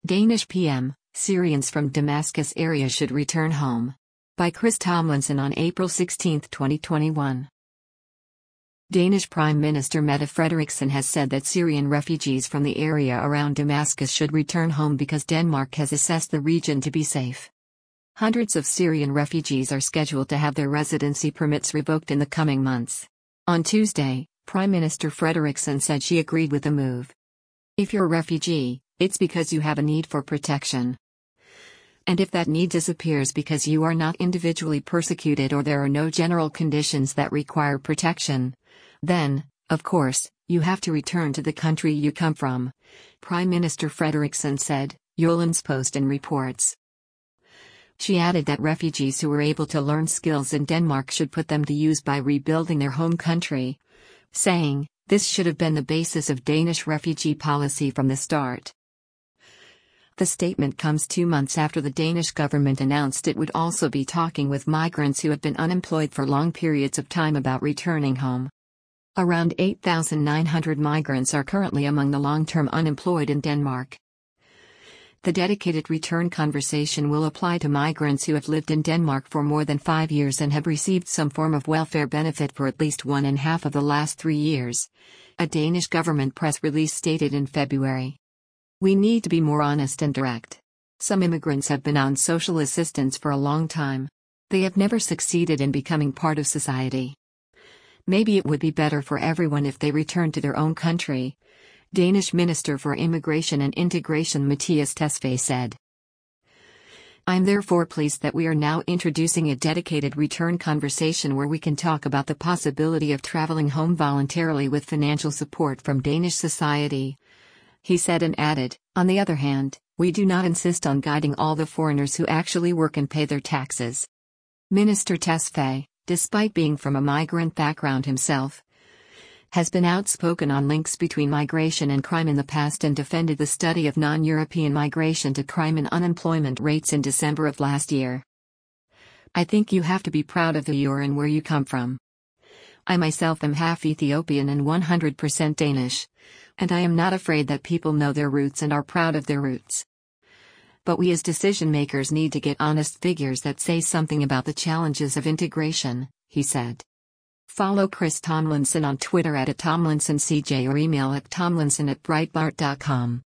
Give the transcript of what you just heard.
Danish PM, Syrians from Damascus area should return home. By Chris Tomlinson on April 16, 2021. Danish Prime Minister Mette Frederiksen has said that Syrian refugees from the area around Damascus should return home because Denmark has assessed the region to be safe. Hundreds of Syrian refugees are scheduled to have their residency permits revoked in the coming months. On Tuesday, Prime Minister Frederiksen said she agreed with the move. If you're a refugee, it's because you have a need for protection. And if that need disappears because you are not individually persecuted or there are no general conditions that require protection, then, of course, you have to return to the country you come from, Prime Minister Frederiksen said, Jyllands-Posten reports. She added that refugees who were able to learn skills in Denmark should put them to use by rebuilding their home country, saying, "This should have been the basis of Danish refugee policy from the start." The statement comes 2 months after the Danish government announced it would also be talking with migrants who have been unemployed for long periods of time about returning home. Around 8,900 migrants are currently among the long-term unemployed in Denmark. The dedicated return conversation will apply to migrants who have lived in Denmark for more than 5 years and have received some form of welfare benefit for at least 1.5 of the last 3 years, a Danish government press release stated in February. "We need to be more honest and direct. Some immigrants have been on social assistance for a long time. They have never succeeded in becoming part of society. Maybe it would be better for everyone if they returned to their own country," Danish Minister for Immigration and Integration Mathias Tesfaye said. "I'm therefore pleased that we are now introducing a dedicated return conversation where we can talk about the possibility of traveling home voluntarily with financial support from Danish society," he said and added, "On the other hand, we do not insist on guiding all the foreigners who actually work and pay their taxes." Minister Tesfaye, despite being from a migrant background himself, has been outspoken on links between migration and crime in the past and defended the study of non-European migration to crime and unemployment rates in December of last year. "I think you have to be proud of who you are and where you come from. I myself am half Ethiopian and 100% Danish, and I am not afraid that people know their roots and are proud of their roots. But we as decision makers need to get honest figures that say something about the challenges of integration," he said. Follow Chris Tomlinson on Twitter @TomlinsonCJ or email at tomlinson@breitbart.com.